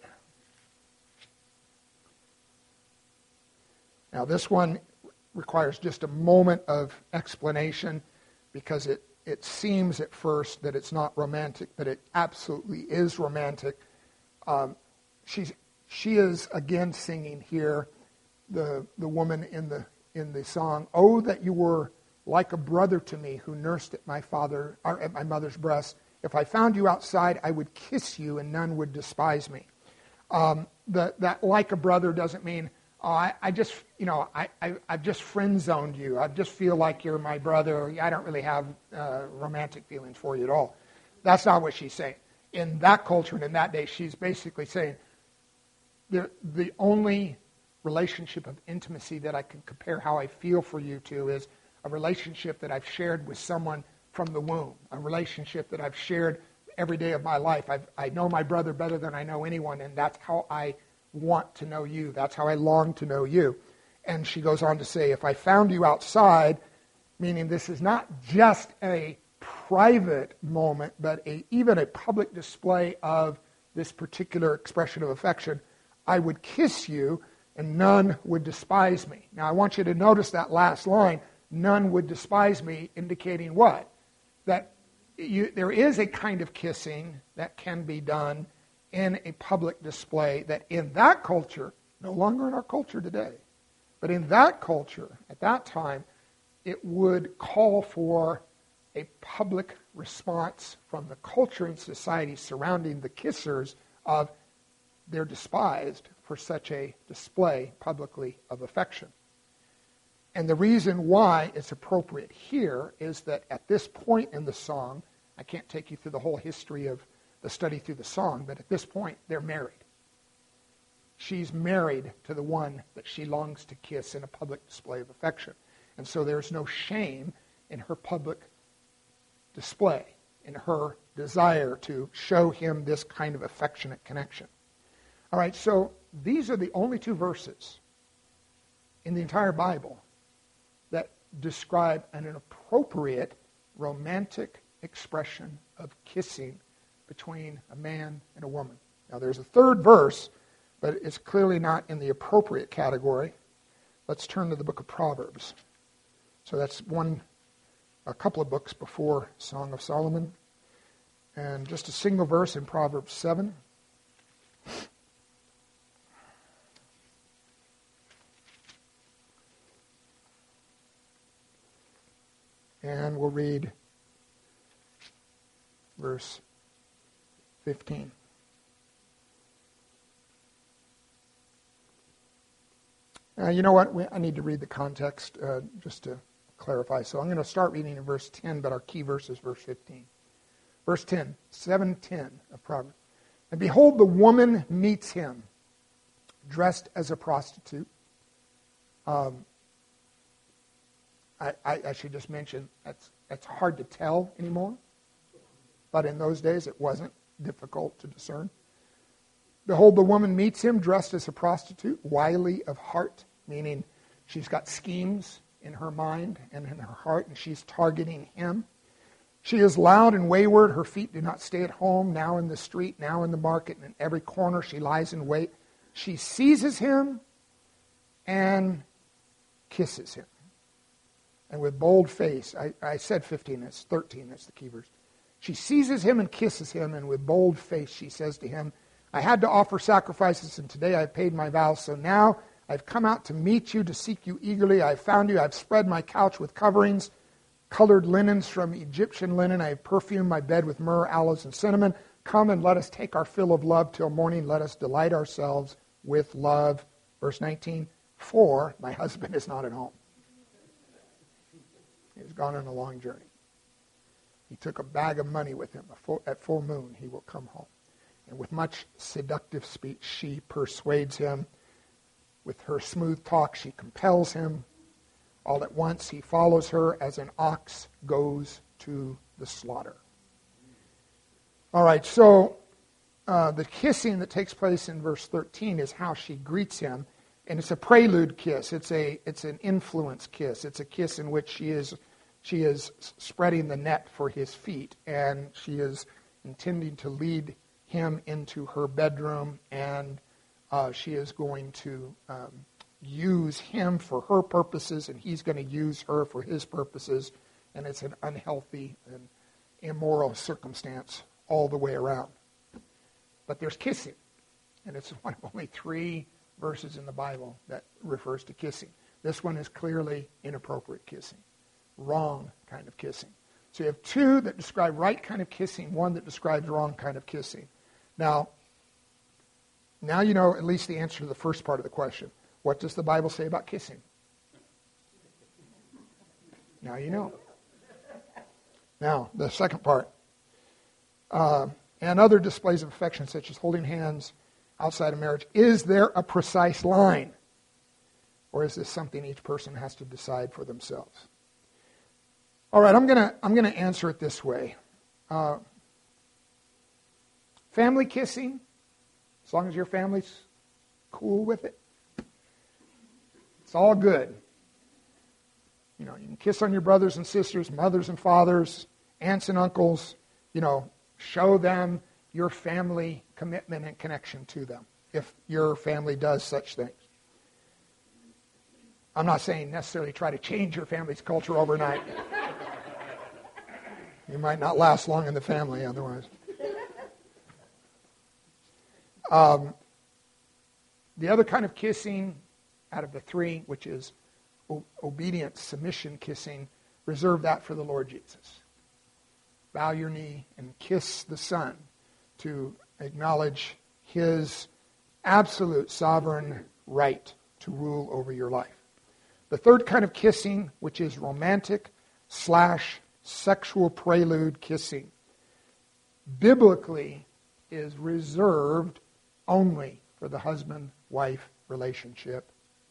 Now this one requires just a moment of explanation because it, it seems at first that it's not romantic, but it absolutely is romantic. Um, she's, she is again singing here, the, the woman in the, in the song, "Oh, that you were like a brother to me who nursed at my father or at my mother's breast. If I found you outside, I would kiss you and none would despise me." Um, the, that like a brother doesn't mean, oh, I, I just, you know, I, I, I've just friend-zoned you. I just feel like you're my brother. I don't really have uh, romantic feelings for you at all. That's not what she's saying. In that culture and in that day, she's basically saying the, the only relationship of intimacy that I can compare how I feel for you to is a relationship that I've shared with someone from the womb, a relationship that I've shared every day of my life. I've, I know my brother better than I know anyone, and that's how I want to know you. That's how I long to know you. And she goes on to say, if I found you outside, meaning this is not just a private moment, but a, even a public display of this particular expression of affection, I would kiss you and none would despise me. Now I want you to notice that last line, none would despise me, indicating what? That you, there is a kind of kissing that can be done in a public display that in that culture, no longer in our culture today, but in that culture, at that time, it would call for a public response from the culture and society surrounding the kissers of they're despised for such a display publicly of affection. And the reason why it's appropriate here is that at this point in the song, I can't take you through the whole history of the study through the song, but at this point, they're married. She's married to the one that she longs to kiss in a public display of affection. And so there's no shame in her public display, in her desire to show him this kind of affectionate connection. All right, so these are the only two verses in the entire Bible that describe an appropriate romantic expression of kissing between a man and a woman. Now there's a third verse, but it's clearly not in the appropriate category. Let's turn to the book of Proverbs. So that's one, a couple of books before Song of Solomon. And just a single verse in Proverbs seven. And we'll read verse fifteen. Uh, you know what? We, I need to read the context uh, just to clarify. So I'm going to start reading in verse ten, but our key verse is verse fifteen. Verse ten, seven ten of Proverbs. And behold, the woman meets him, dressed as a prostitute. Um, I, I, I should just mention, that's, that's hard to tell anymore. But in those days, it wasn't difficult to discern. Behold, the woman meets him dressed as a prostitute, wily of heart, meaning she's got schemes in her mind and in her heart, and she's targeting him. She is loud and wayward. Her feet do not stay at home, now in the street, now in the market, and in every corner she lies in wait. She seizes him and kisses him. And with bold face, I, I said fifteen, that's thirteen, that's the key verse. She seizes him and kisses him, and with bold face she says to him, I had to offer sacrifices, and today I have paid my vows, so now I've come out to meet you, to seek you eagerly. I've found you, I've spread my couch with coverings. colored linens from Egyptian linen. I have perfumed my bed with myrrh, aloes, and cinnamon. Come and let us take our fill of love till morning. Let us delight ourselves with love. Verse nineteen, for my husband is not at home. He's gone on a long journey. He took a bag of money with him. At full moon he will come home. And with much seductive speech she persuades him. With her smooth talk she compels him. All at once he follows her as an ox goes to the slaughter. All right, so uh, the kissing that takes place in verse thirteen is how she greets him. And it's a prelude kiss. It's a it's an influence kiss. It's a kiss in which she is she is spreading the net for his feet, and she is intending to lead him into her bedroom, and uh, she is going to um, use him for her purposes, and he's going to use her for his purposes, and it's an unhealthy and immoral circumstance all the way around. But there's kissing, and it's one of only three verses in the Bible that refers to kissing. This one is clearly inappropriate kissing, wrong kind of kissing. So you have two that describe right kind of kissing, one that describes wrong kind of kissing. Now, now you know at least the answer to the first part of the question. What does the Bible say about kissing? Now you know. Now, the second part. Uh, and other displays of affection, such as holding hands outside of marriage. Is there a precise line? Or is this something each person has to decide for themselves? All right, I'm gonna I'm gonna answer it this way. Uh, family kissing, as long as your family's cool with it, it's all good. You know, you can kiss on your brothers and sisters, mothers and fathers, aunts and uncles. You know, show them your family commitment and connection to them if your family does such things. I'm not saying necessarily try to change your family's culture overnight. You might not last long in the family otherwise. Um, the other kind of kissing out of the three, which is o- obedience, submission kissing, reserve that for the Lord Jesus. Bow your knee and kiss the Son to acknowledge his absolute sovereign right to rule over your life. The third kind of kissing, which is romantic slash sexual prelude kissing, biblically is reserved only for the husband-wife relationship,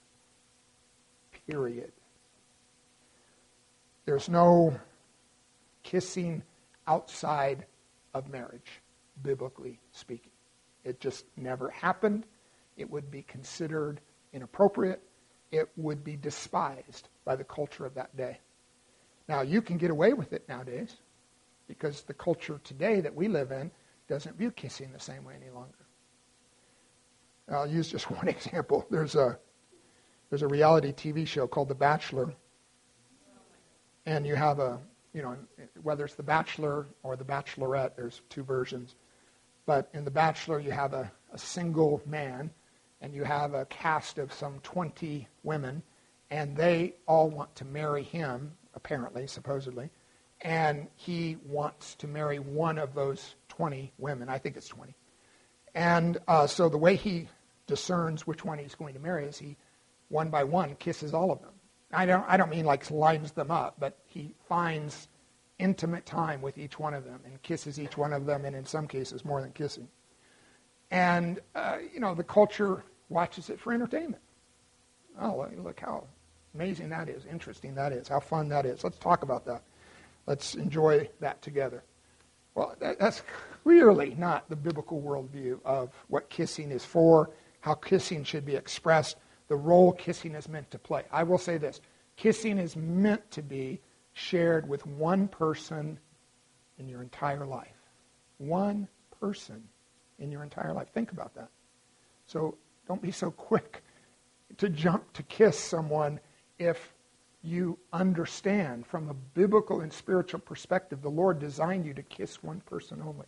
period. There's no kissing outside of marriage, biblically speaking. It just never happened. It would be considered inappropriate. It would be despised by the culture of that day. Now, you can get away with it nowadays because the culture today that we live in doesn't view kissing the same way any longer. I'll use just one example. There's a there's a reality T V show called The Bachelor, and you have a, you know, whether it's The Bachelor or The Bachelorette, there's two versions. But in The Bachelor, you have a, a single man, and you have a cast of some twenty women, and they all want to marry him, apparently, supposedly, and he wants to marry one of those twenty women. I think it's twenty. And uh, so the way he discerns which one he's going to marry is he, one by one, kisses all of them. I don't, I don't mean like lines them up, but he finds intimate time with each one of them and kisses each one of them, and in some cases more than kissing. And, uh, you know, the culture watches it for entertainment. Oh, look how amazing that is, interesting that is, how fun that is. Let's talk about that. Let's enjoy that together. Well, that, that's clearly not the biblical worldview of what kissing is for, how kissing should be expressed, the role kissing is meant to play. I will say this. Kissing is meant to be shared with one person in your entire life. One person in your entire life. Think about that. So don't be so quick to jump to kiss someone if you understand from a biblical and spiritual perspective the Lord designed you to kiss one person only.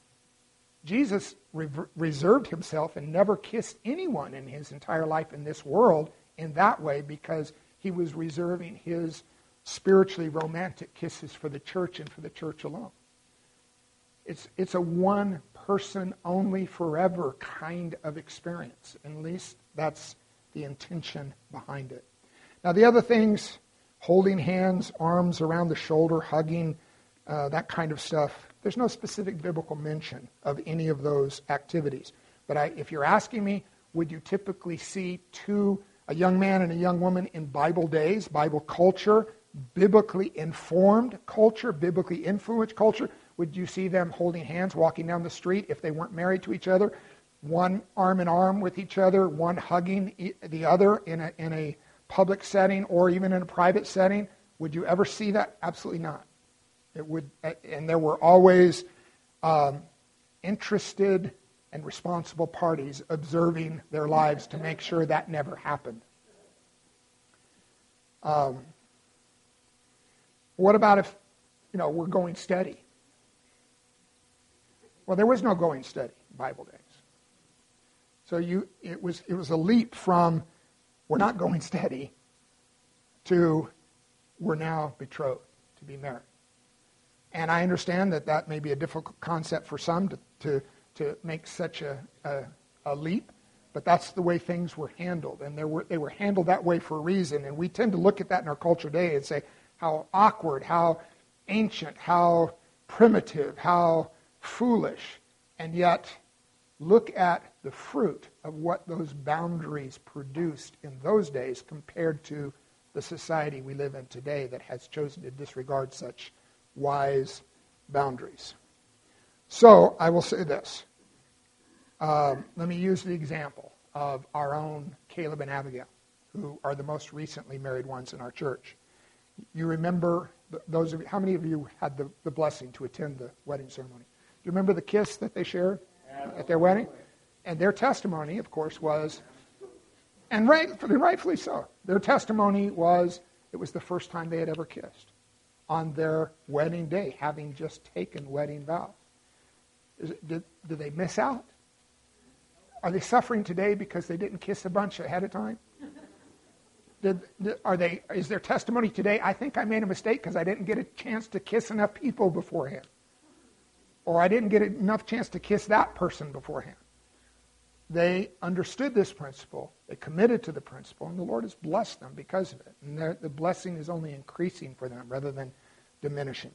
Jesus re- reserved himself and never kissed anyone in his entire life in this world in that way because he was reserving his spiritually romantic kisses for the church and for the church alone. It's, it's a one-person only forever kind of experience. And at least that's the intention behind it. Now the other things, holding hands, arms around the shoulder, hugging, uh, that kind of stuff, there's no specific biblical mention of any of those activities. But I, if you're asking me, would you typically see two, a young man and a young woman in Bible days, Bible culture, biblically informed culture, biblically influenced culture, would you see them holding hands, walking down the street if they weren't married to each other, one arm in arm with each other, one hugging the other in a, in a public setting or even in a private setting? Would you ever see that? Absolutely not. It would, and there were always um, interested and responsible parties observing their lives to make sure that never happened. Um, what about if, you know, we're going steady? Well, there was no going steady in Bible days. So you, it was it was a leap from we're not going steady to we're now betrothed to be married. And I understand that that may be a difficult concept for some to to, to make such a, a, a leap, but that's the way things were handled. And they were, they were handled that way for a reason. And we tend to look at that in our culture today and say how awkward, how ancient, how primitive, how foolish. And yet, look at the fruit of what those boundaries produced in those days compared to the society we live in today that has chosen to disregard such wise boundaries. So, I will say this. Um, let me use the example of our own Caleb and Abigail, who are the most recently married ones in our church. You remember, those of you, how many of you had the, the blessing to attend the wedding ceremony? Do you remember the kiss that they shared at their wedding? And their testimony, of course, was, and rightfully, rightfully so, their testimony was it was the first time they had ever kissed on their wedding day, having just taken wedding vows. Is it, did, did they miss out? Are they suffering today because they didn't kiss a bunch ahead of time? Did, are they? Is their testimony today, I think I made a mistake because I didn't get a chance to kiss enough people beforehand? Or I didn't get enough chance to kiss that person beforehand. They understood this principle. They committed to the principle, and the Lord has blessed them because of it. And the blessing is only increasing for them rather than diminishing.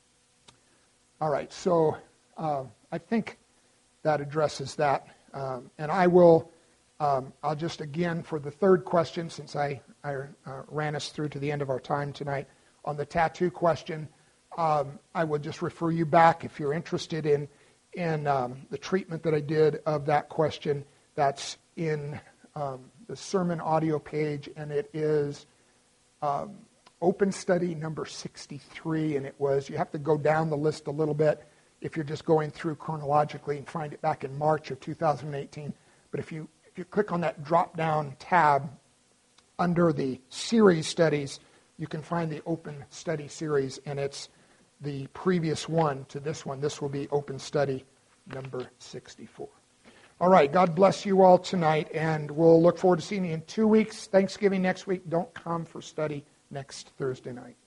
All right, so uh, I think that addresses that. Um, and I will, um, I'll just again, for the third question, since I, I uh, ran us through to the end of our time tonight, on the tattoo question, um, I will just refer you back if you're interested in in um, the treatment that I did of that question. That's in um, the sermon audio page, and it is um, Open Study number sixty-three, and it was, you have to go down the list a little bit if you're just going through chronologically and find it back in March of two thousand eighteen. But if you if you click on that drop-down tab under the series studies, you can find the Open Study series, and it's the previous one to this one. This will be Open Study number sixty-four. All right, God bless you all tonight, and we'll look forward to seeing you in two weeks. Thanksgiving next week. Don't come for study next Thursday night.